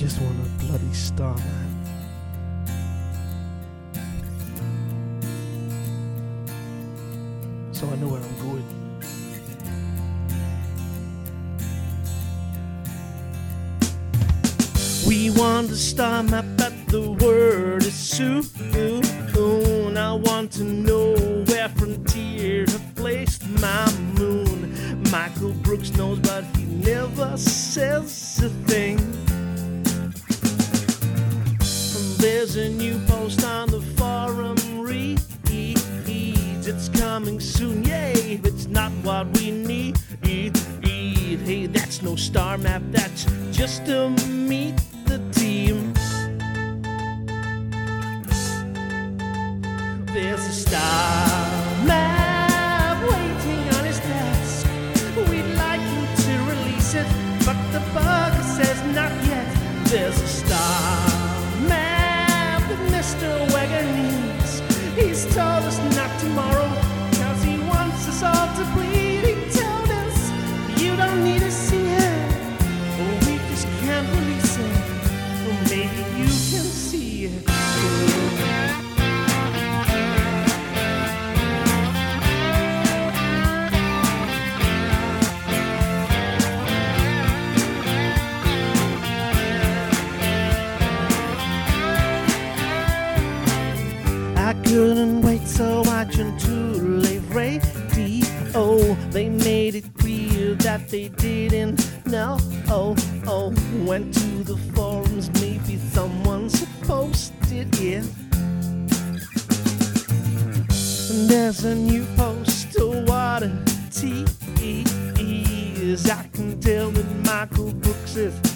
just want a bloody star, man. So I know where I'm going. We want a star map, but the word is soon. I want to know where Frontier have placed my moon. Michael Brooks knows, but he never says a thing. There's a new post on the forum, reads it's coming soon, yay, it's not what we need. Hey, that's no star map, that's just to meet the team. There's a star map waiting on his desk. We'd like him to release it, but the bug says not yet. There's a star map that Mr. Wegger needs. He's told us not tomorrow, cause he wants us all to bleed. He told us, you don't need to see it, we just can't release it. Or maybe you can see it. I couldn't wait, so I turned to Live Radio. They made it clear that they didn't know. Went to the forums, maybe someone's posted it. And there's a new post, what a tease. I can tell that Michael Brooks is